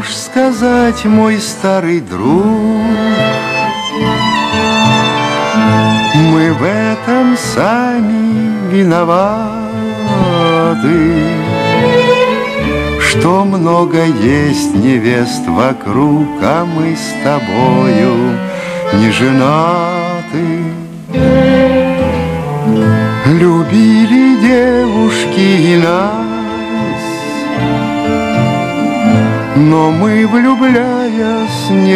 что ж сказать, мой старый друг? Мы в этом сами виноваты, что много есть невест вокруг, а мы с тобою не женаты. Любили девушки и нас, но мы, влюбляясь, не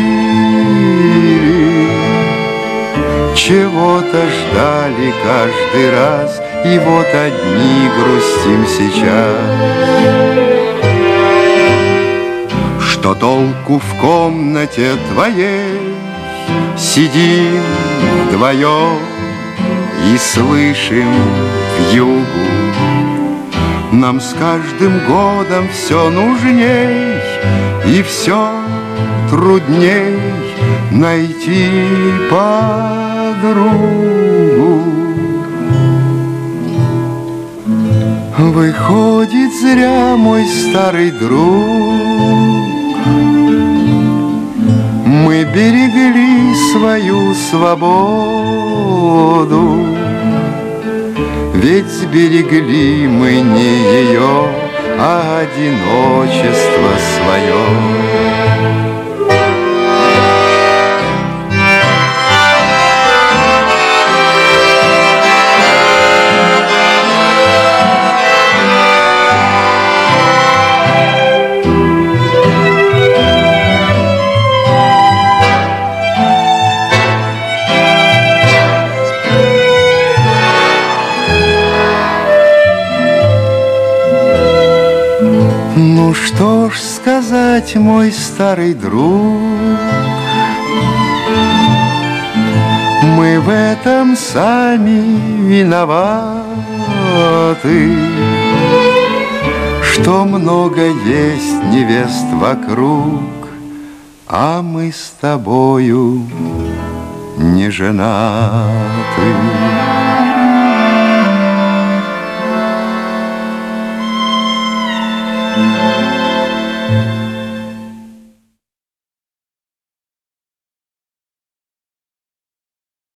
любили. Чего-то ждали каждый раз, и вот одни грустим сейчас. Что толку в комнате твоей? Сидим вдвоем и слышим вьюгу. Нам с каждым годом все нужней и все трудней найти подругу. Выходит, зря, мой старый друг, мы берегли свою свободу. Ведь сберегли мы не ее, а одиночество свое. Ну что ж сказать, мой старый друг, мы в этом сами виноваты, что много есть невест вокруг, а мы с тобою не женаты.